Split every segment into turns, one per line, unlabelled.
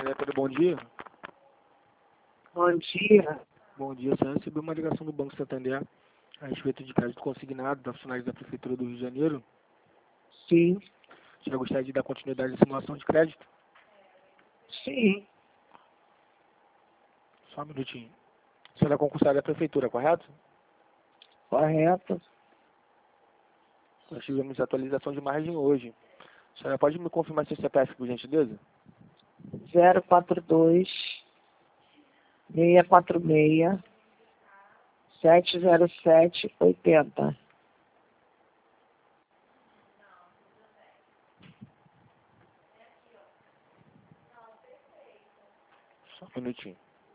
Maria Pedro, bom dia.
Bom dia.
Bom dia, você recebeu uma ligação do Banco Santander a respeito de crédito consignado da funcionária da Prefeitura do Rio de Janeiro.
Sim.
Você gostaria de dar continuidade à simulação de crédito?
Sim.
Só um minutinho. A senhora é concursada da Prefeitura, correto?
Correto.
Nós tivemos atualização de margem hoje. A senhora pode me confirmar seu CPF, por gentileza?
042 646 707 80.
Só um minutinho.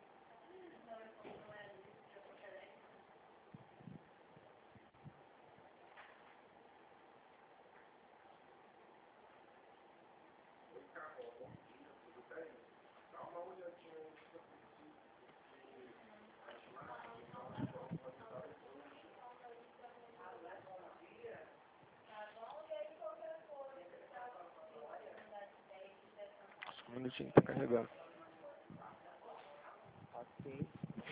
Só um minutinho, tá carregando.
Ok.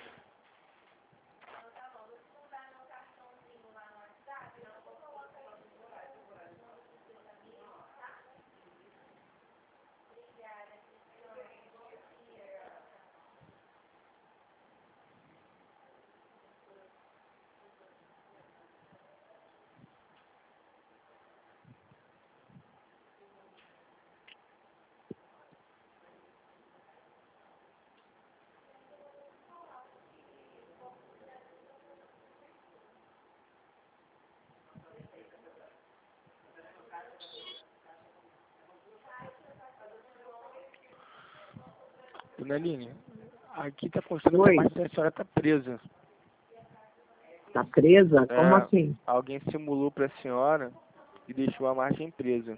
Dona Aline, aqui tá constando que a
Oi.
margem da senhora tá presa.
Tá presa? Como assim?
Alguém simulou para a senhora e deixou a margem presa.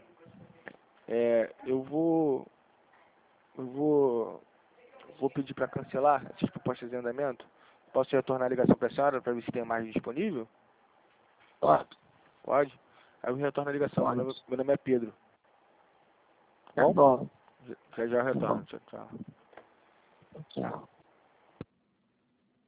Eu vou pedir para cancelar essas propostas de andamento. Posso retornar a ligação para a senhora para ver se tem margem disponível?
Pode.
Pode? Aí eu retorno a ligação.
Pode.
Meu nome é Pedro.
Tá bom.
Já eu
Tá bom.
retorno. Tchau, tchau.
Tchau.